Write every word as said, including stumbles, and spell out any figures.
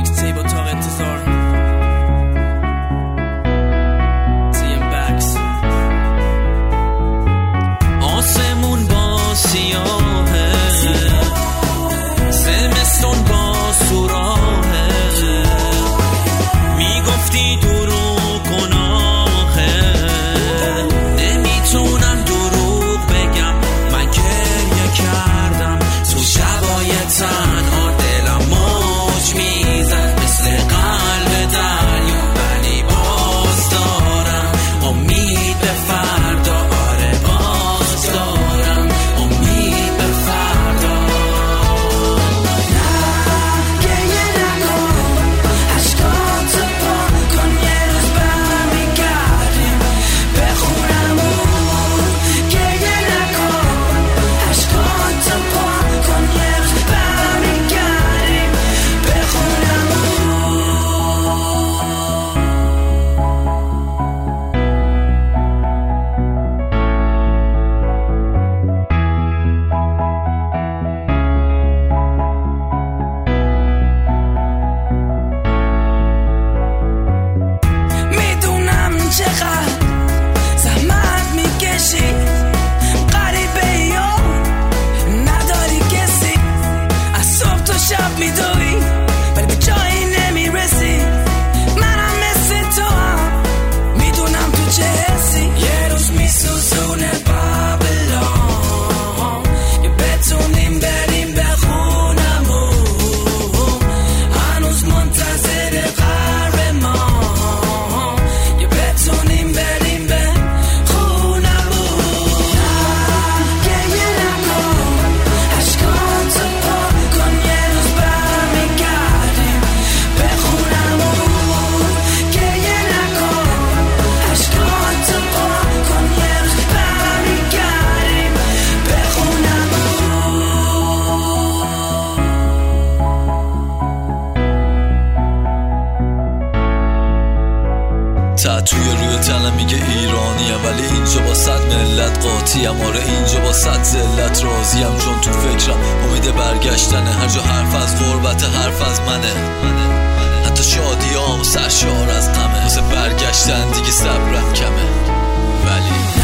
میکس تیپ اتاق انتظار تیم بکس. آسمون با سیاهه، زمستون با سوراهه، میگفتی دروغ گناهه، نمیتونم دروغ بگم، من گریه کردم تو شبای تنها، دلم موج میزد مثل قلب دریا، ولی باز دارم امید به فردا، آره باز دارم امید به فردا. نه گریه نکن، عشقاتو پاک کن، یه روز برمیگردیم بخونمون. گریه نکن، عشقاتو پاک کن، یه روز برمیگردیم بخونمون. میدونم چقدر زحمت میکشی، غریبه یا نداری کسی، از صبح تا شب میدوی ولی به جایی نمیرسی. منم مثل تو هم میدونم تو چه حسی، یه روز میسوزونه بابلون، یه بتونیم بریم بخونمون، هنوز منتظر قهرمان، یه بتونیم بریم بخونمون. گریه نکن، عشقاتو پاک کن، یه روز برمیگردیم بخونمون. گریه نکن، عشقاتو پاک کن، یه روز برمیگردیم بخونمون. تاتوی روی تنم میگه ایرانیم، ولی اینجا با صد ملت قاطیم، آره اینجا با صد ذلت راضیم، چون تو فکرم امید برگشتنه، هر جا حرف از غربت حرف از منه، حتی شادیام سرشار از غمه، واسه برگشتن دیگه صبرم کمه، ولی